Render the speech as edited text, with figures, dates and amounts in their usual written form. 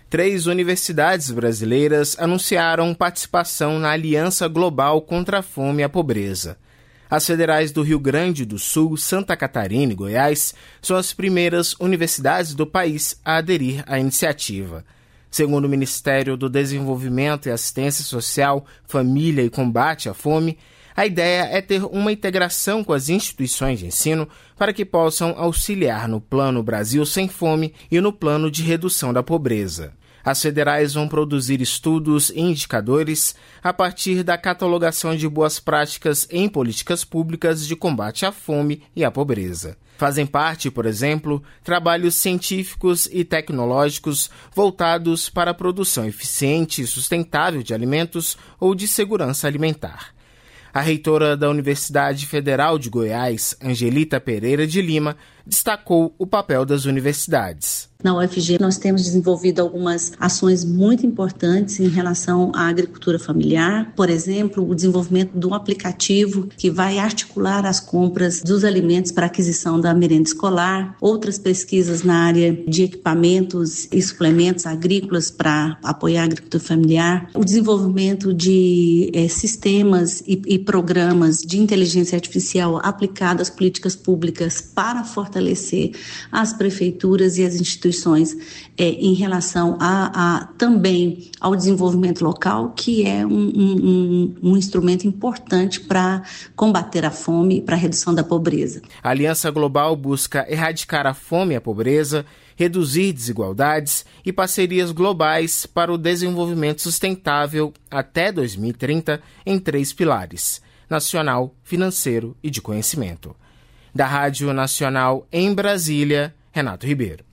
3 universidades brasileiras anunciaram participação na Aliança Global contra a Fome e a Pobreza. As federais do Rio Grande do Sul, Santa Catarina e Goiás são as primeiras universidades do país a aderir à iniciativa. Segundo o Ministério do Desenvolvimento e Assistência Social, Família e Combate à Fome, a ideia é ter uma integração com as instituições de ensino para que possam auxiliar no Plano Brasil Sem Fome e no Plano de Redução da Pobreza. As federais vão produzir estudos e indicadores a partir da catalogação de boas práticas em políticas públicas de combate à fome e à pobreza. Fazem parte, por exemplo, trabalhos científicos e tecnológicos voltados para a produção eficiente e sustentável de alimentos ou de segurança alimentar. A reitora da Universidade Federal de Goiás, Angelita Pereira de Lima, destacou o papel das universidades. Na UFG, nós temos desenvolvido algumas ações muito importantes em relação à agricultura familiar. Por exemplo, o desenvolvimento de um aplicativo que vai articular as compras dos alimentos para aquisição da merenda escolar. Outras pesquisas na área de equipamentos e suplementos agrícolas para apoiar a agricultura familiar. O desenvolvimento de sistemas e programas de inteligência artificial aplicados às políticas públicas para fortalecer as prefeituras e as instituições em relação também ao desenvolvimento local, que é um instrumento importante para combater a fome e para a redução da pobreza. A Aliança Global busca erradicar a fome e a pobreza, reduzir desigualdades e parcerias globais para o desenvolvimento sustentável até 2030 em 3 pilares: nacional, financeiro e de conhecimento. Da Rádio Nacional em Brasília, Renato Ribeiro.